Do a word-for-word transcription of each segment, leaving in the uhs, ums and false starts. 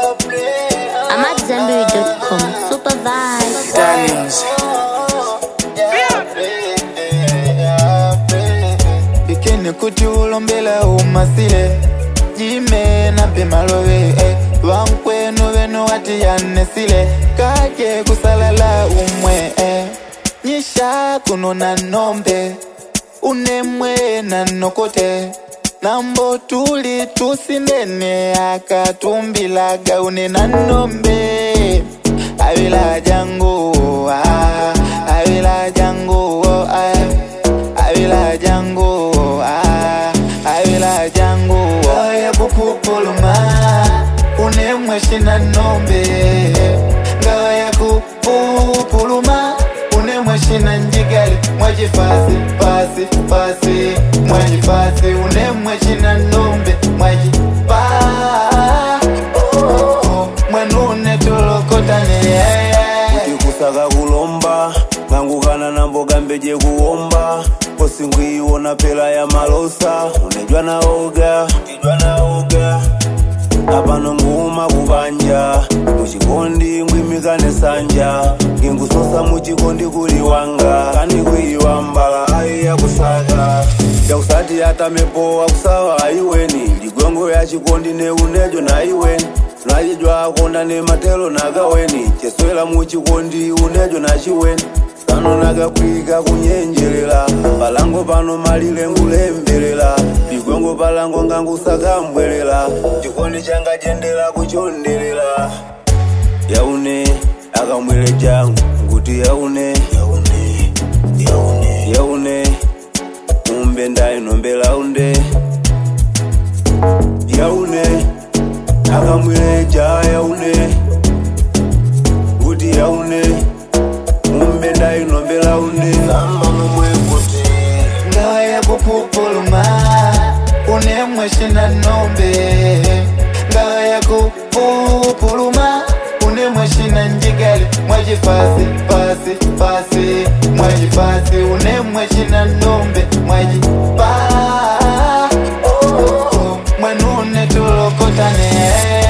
I'm at Zenberry dot com. Supervise. Daniels. Bikini kuti ulombela umasile jime na pemalowe eh. Wankwenu wenu wati yanesile kake kusalala umwe eh. Nyisha kunona nombe unemwe na nokote nambo tuli tusinene akatumbilaga une na nombe awila jango ah awila jango ah awila jango ah awila jango ya kupupuluma unemwe shina nombe ngawa ya kupupuluma unemwe shina njigali mwaji fasi fasi fasi mwaji fasi unemwe shina nombe mwaji pa oh, oh, mwenune tulokotane kusaka kulomba ngangukana na mboga mbeje kuomba posingwiona pela ya malosa unejwa na oga unejwa na oga apano nguma kubanja muchikondi ngwimikane sanja ngingusosa muchikondi kuli wanga kani kuiwambala ayi ya kusaka ya kusati hata mepoa kusawa aiweni ligongo ya chikondi ne unejo na iweni najijwa konda ne matelo nagaweni cheswela muchikondi unejo na chiweni sano nagakwika kunyenjelela balango pano malile ngulembelela bigwengo balango ngangusaka mbwelela chikondi changa jendela kuchondelela yaune akamwele changu nguti yaune yaune yaune yaune umbe ndai nombela unde yaune akamwele cha yaune nguti yaune umbe ndai nombela unde samba mumwe kuti ngawa ya kupupuluma unemwe shina nombe ngawa ya kupupuluma unemwe shina njigali mwaji fasi fasi fasi mwaji fasi unemwe shina nombe mwaji pa oh, oh, oh, mwenune tulokotane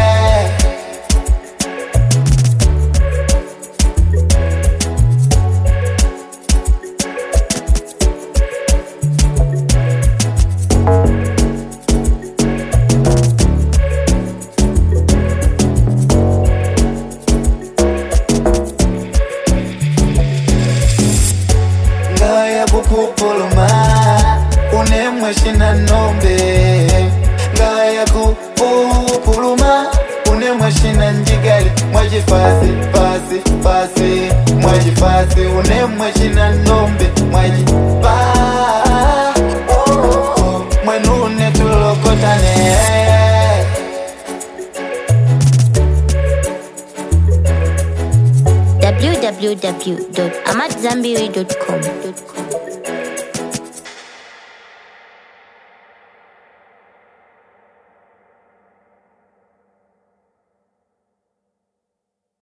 kupupuluma unemwe shina nombe ngawa ya kupupuluma unemwe shina njigali mwaji fasi fasi fasi mwaji fasi unemwe shina nombe mwaji pa oh, oh, oh, mwenune tulokotane w w w dot amat zenberry dot com